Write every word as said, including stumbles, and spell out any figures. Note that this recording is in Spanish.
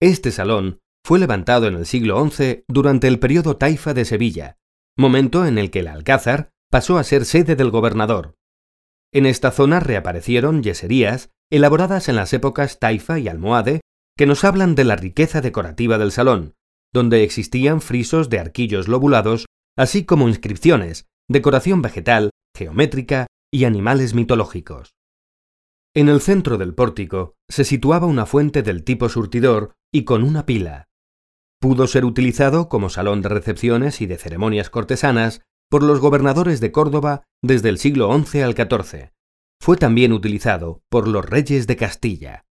Este salón fue levantado en el siglo once durante el periodo taifa de Sevilla, momento en el que el alcázar pasó a ser sede del gobernador. En esta zona reaparecieron yeserías elaboradas en las épocas taifa y almohade que nos hablan de la riqueza decorativa del salón, donde existían frisos de arquillos lobulados, así como inscripciones, decoración vegetal, geométrica y animales mitológicos. En el centro del pórtico se situaba una fuente del tipo surtidor y con una pila. Pudo ser utilizado como salón de recepciones y de ceremonias cortesanas por los gobernadores de Córdoba desde el siglo once al catorce. Fue también utilizado por los reyes de Castilla.